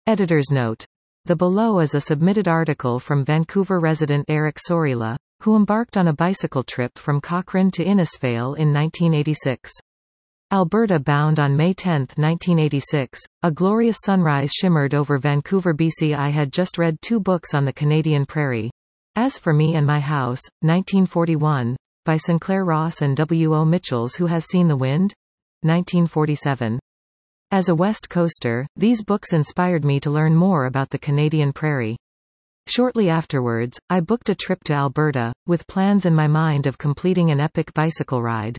Editor's note. The below is a submitted article from Vancouver resident Eric Sorila, who embarked on a bicycle trip from Cochrane to Innisfail in 1986. Alberta bound on May 10, 1986, a glorious sunrise shimmered over Vancouver, BC. I had just read 2 books on the Canadian prairie. As for Me and My House, 1941, by Sinclair Ross and W. O. Mitchells. Who Has Seen the Wind? 1947. As a West Coaster, these books inspired me to learn more about the Canadian prairie. Shortly afterwards, I booked a trip to Alberta, with plans in my mind of completing an epic bicycle ride.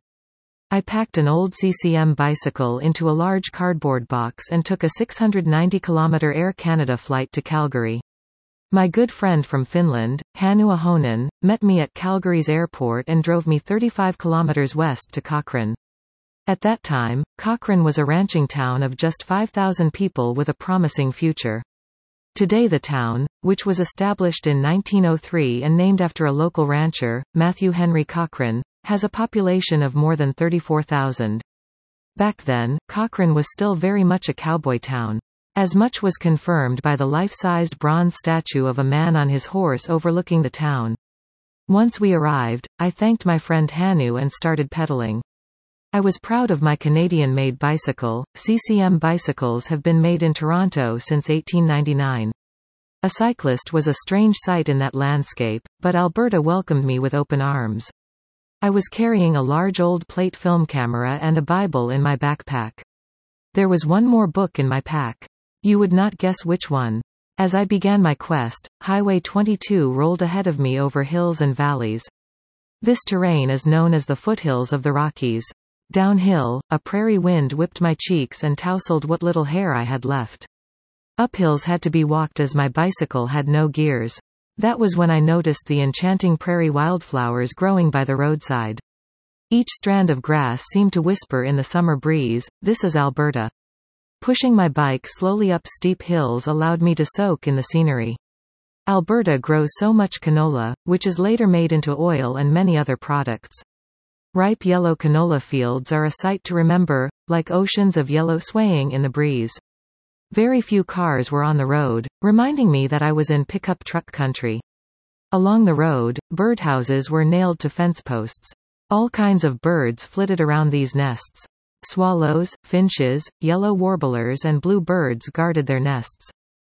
I packed an old CCM bicycle into a large cardboard box and took a 690-kilometer Air Canada flight to Calgary. My good friend from Finland, Hannu Ahonen, met me at Calgary's airport and drove me 35 kilometers west to Cochrane. At that time, Cochrane was a ranching town of just 5,000 people with a promising future. Today the town, which was established in 1903 and named after a local rancher, Matthew Henry Cochrane, has a population of more than 34,000. Back then, Cochrane was still very much a cowboy town. As much was confirmed by the life-sized bronze statue of a man on his horse overlooking the town. Once we arrived, I thanked my friend Hannu and started pedaling. I was proud of my Canadian-made bicycle. CCM bicycles have been made in Toronto since 1899. A cyclist was a strange sight in that landscape, but Alberta welcomed me with open arms. I was carrying a large old plate film camera and a Bible in my backpack. There was one more book in my pack. You would not guess which one. As I began my quest, Highway 22 rolled ahead of me over hills and valleys. This terrain is known as the foothills of the Rockies. Downhill, a prairie wind whipped my cheeks and tousled what little hair I had left. Uphills had to be walked as my bicycle had no gears. That was when I noticed the enchanting prairie wildflowers growing by the roadside. Each strand of grass seemed to whisper in the summer breeze, "This is Alberta." Pushing my bike slowly up steep hills allowed me to soak in the scenery. Alberta grows so much canola, which is later made into oil and many other products. Ripe yellow canola fields are a sight to remember, like oceans of yellow swaying in the breeze. Very few cars were on the road, reminding me that I was in pickup truck country. Along the road, birdhouses were nailed to fence posts. All kinds of birds flitted around these nests. Swallows, finches, yellow warblers and blue birds guarded their nests.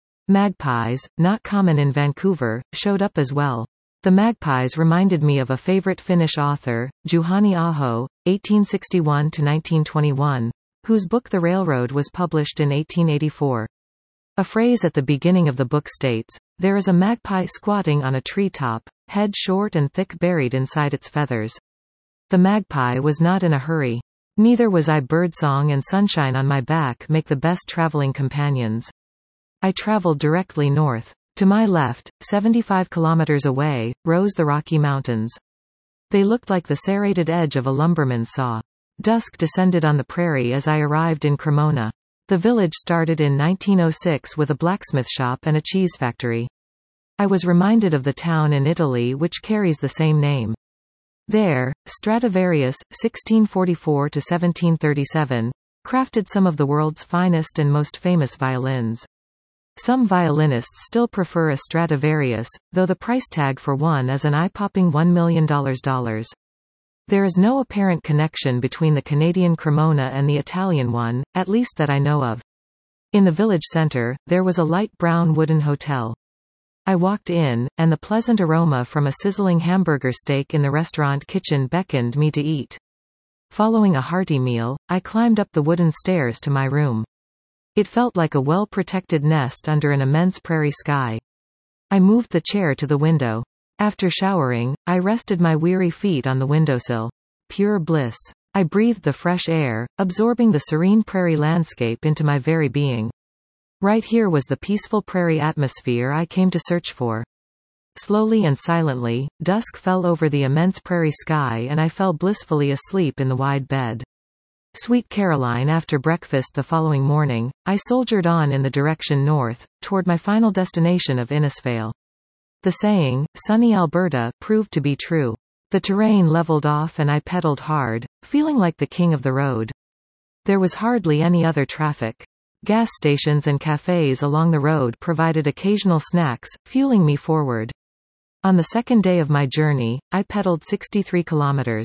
Magpies, not common in Vancouver, showed up as well. The magpies reminded me of a favorite Finnish author, Juhani Aho, 1861–1921, whose book The Railroad was published in 1884. A phrase at the beginning of the book states, "There is a magpie squatting on a tree top, head short and thick buried inside its feathers." The magpie was not in a hurry. Neither was I. Birdsong and sunshine on my back make the best traveling companions. I traveled directly north. To my left, 75 kilometers away, rose the Rocky Mountains. They looked like the serrated edge of a lumberman's saw. Dusk descended on the prairie as I arrived in Cremona. The village started in 1906 with a blacksmith shop and a cheese factory. I was reminded of the town in Italy which carries the same name. There, Stradivarius, 1644–1737, crafted some of the world's finest and most famous violins. Some violinists still prefer a Stradivarius, though the price tag for one is an eye-popping $1 million. There is no apparent connection between the Canadian Cremona and the Italian one, at least that I know of. In the village center, there was a light brown wooden hotel. I walked in, and the pleasant aroma from a sizzling hamburger steak in the restaurant kitchen beckoned me to eat. Following a hearty meal, I climbed up the wooden stairs to my room. It felt like a well-protected nest under an immense prairie sky. I moved the chair to the window. After showering, I rested my weary feet on the windowsill. Pure bliss. I breathed the fresh air, absorbing the serene prairie landscape into my very being. Right here was the peaceful prairie atmosphere I came to search for. Slowly and silently, dusk fell over the immense prairie sky and I fell blissfully asleep in the wide bed. Sweet Caroline. After breakfast the following morning, I soldiered on in the direction north, toward my final destination of Innisfail. The saying, "Sunny Alberta," proved to be true. The terrain leveled off and I pedaled hard, feeling like the king of the road. There was hardly any other traffic. Gas stations and cafes along the road provided occasional snacks, fueling me forward. On the second day of my journey, I pedaled 63 kilometers.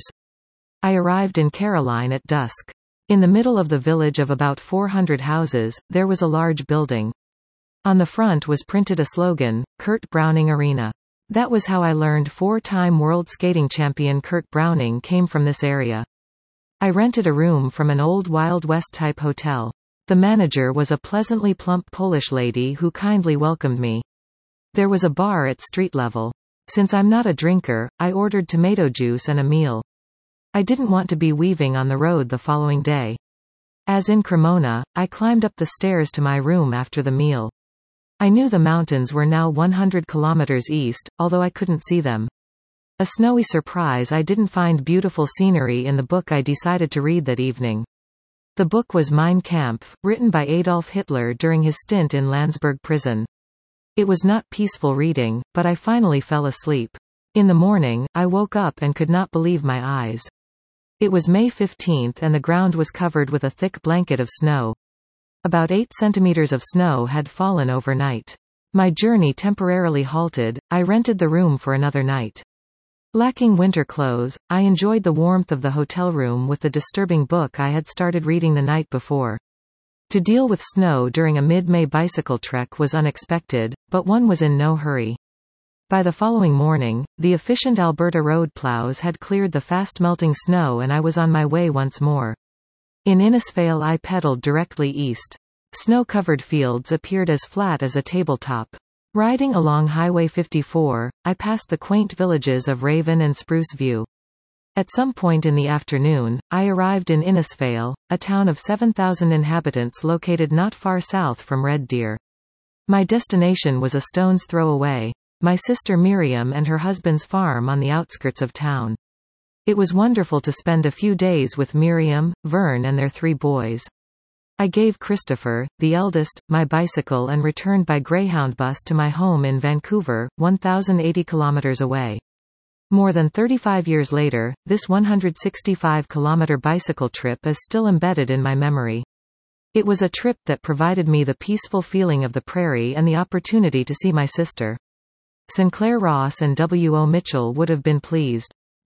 I arrived in Caroline at dusk. In the middle of the village of about 400 houses, there was a large building. On the front was printed a slogan, Kurt Browning Arena. That was how I learned four-time world skating champion Kurt Browning came from this area. I rented a room from an old Wild West-type hotel. The manager was a pleasantly plump Polish lady who kindly welcomed me. There was a bar at street level. Since I'm not a drinker, I ordered tomato juice and a meal. I didn't want to be weaving on the road the following day. As in Cremona, I climbed up the stairs to my room after the meal. I knew the mountains were now 100 kilometers east, although I couldn't see them. A snowy surprise, I didn't find beautiful scenery in the book I decided to read that evening. The book was Mein Kampf, written by Adolf Hitler during his stint in Landsberg prison. It was not peaceful reading, but I finally fell asleep. In the morning, I woke up and could not believe my eyes. It was May 15 and the ground was covered with a thick blanket of snow. About 8 centimeters of snow had fallen overnight. My journey temporarily halted. I rented the room for another night. Lacking winter clothes, I enjoyed the warmth of the hotel room with the disturbing book I had started reading the night before. To deal with snow during a mid-May bicycle trek was unexpected, but one was in no hurry. By the following morning, the efficient Alberta road plows had cleared the fast-melting snow and I was on my way once more. In Innisfail I pedaled directly east. Snow-covered fields appeared as flat as a tabletop. Riding along Highway 54, I passed the quaint villages of Raven and Spruce View. At some point in the afternoon, I arrived in Innisfail, a town of 7,000 inhabitants located not far south from Red Deer. My destination was a stone's throw away. My sister Miriam and her husband's farm on the outskirts of town. It was wonderful to spend a few days with Miriam, Vern and their 3 boys. I gave Christopher, the eldest, my bicycle and returned by Greyhound bus to my home in Vancouver, 1,080 kilometers away. More than 35 years later, this 165-kilometer bicycle trip is still embedded in my memory. It was a trip that provided me the peaceful feeling of the prairie and the opportunity to see my sister. Sinclair Ross and W.O. Mitchell would have been pleased.